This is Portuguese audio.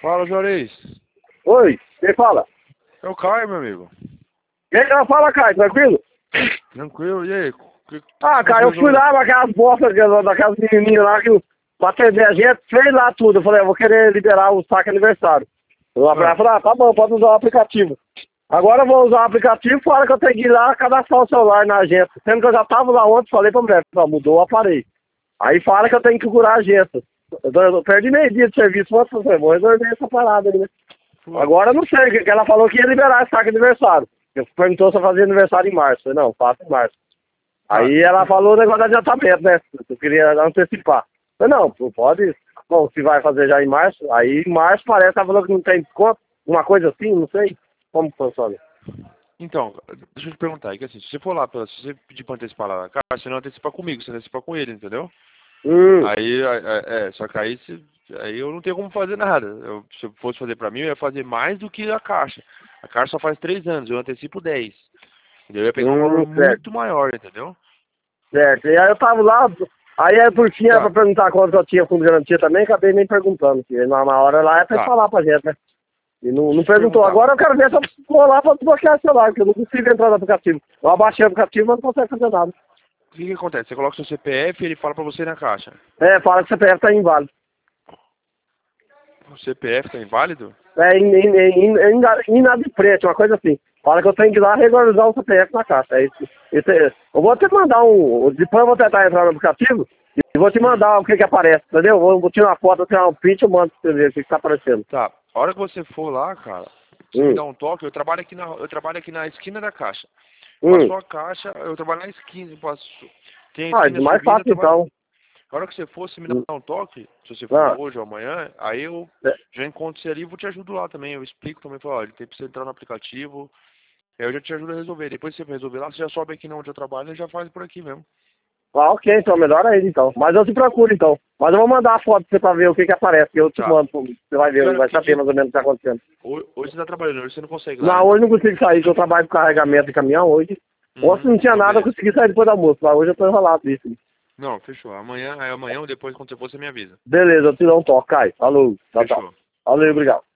Fala, Juarez. Oi, quem fala? É o Caio, meu amigo. Quem que fala, Caio, tranquilo? Tranquilo, e aí? Caio, eu fui lá naquelas bostas daquelas menininhas lá que pra atender a gente, fez lá tudo. Eu falei, eu vou querer liberar o saque aniversário. Eu falei, tá bom, pode usar o aplicativo. Agora eu vou usar o aplicativo, fora que eu tenho que ir lá cadastrar o celular na agência. Sendo que eu já tava lá ontem, falei pra mulher, mudou o aparelho. Aí fala que eu tenho que curar a agência. Eu perdi meio dia de serviço, mas eu falei, vou resolver essa parada ali, né? Agora eu não sei, que ela falou que ia liberar esse saque aniversário. Eu perguntou se eu fazia aniversário em março. Eu falei, não, faço em março. Aí ela falou o negócio de adiantamento, né? Eu queria antecipar. Eu falei, não, pode. Bom, se vai fazer já em março, aí em março parece que ela falou que não tem desconto. Uma coisa assim, não sei como funciona. Então, deixa eu te perguntar, é que assim, se você for lá, se você pedir pra antecipar lá na caixa, você não antecipa comigo, você antecipa com ele, entendeu? Aí, só que aí eu não tenho como fazer nada. Se eu fosse fazer pra mim, eu ia fazer mais do que a caixa. A caixa só faz 3 anos, eu antecipo 10. Entendeu? Eu ia pegar um valor muito maior, entendeu? Certo, e aí eu tava lá, aí por fim era pra perguntar quanto eu tinha fundo de garantia também, acabei nem perguntando, porque na hora lá é pra falar pra gente, né? E não perguntou. Agora eu quero ver se eu vou lá pra desbloquear o celular, porque eu não consigo entrar no aplicativo. Eu abaixei o aplicativo, mas não consigo fazer nada. O que acontece? Você coloca o seu CPF e ele fala pra você na caixa. Fala que o CPF tá inválido. O CPF tá inválido? Inadimplente, uma coisa assim. Fala que eu tenho que ir lá regularizar o CPF na caixa. Eu vou te mandar depois eu vou tentar entrar no aplicativo e vou te mandar o que aparece, entendeu? Vou tirar uma foto, vou tirar um print e eu mando pra você ver o que tá aparecendo. Tá. A hora que você for lá, cara, você me dá um toque, eu trabalho aqui na esquina da caixa. Passou a caixa, eu trabalho na esquina, tem a esquina mais fácil então. A hora que você for, você me dá um toque, se você for hoje ou amanhã, aí eu já encontro você ali e vou te ajudar lá também. Eu explico também, falo, ó, ele tem que entrar no aplicativo, aí eu já te ajudo a resolver. Depois que você resolver lá, você já sobe aqui onde eu trabalho e já faz por aqui mesmo. Ok, então melhor ainda então. Mas eu te procuro então. Mas eu vou mandar a foto pra você pra ver o que aparece, que eu te mando, você vai ver, vai saber mais ou menos o que tá acontecendo. Hoje você tá trabalhando, hoje você não consegue lá. Não, hoje não consigo sair, que eu trabalho com carregamento de caminhão hoje. Ontem não tinha nada, eu consegui sair depois do almoço, mas hoje eu tô enrolado disso. Não, fechou. Amanhã ou depois, quando você for, você me avisa. Beleza, eu te dou um toque, Caio. Falou. Tchau. Valeu, obrigado.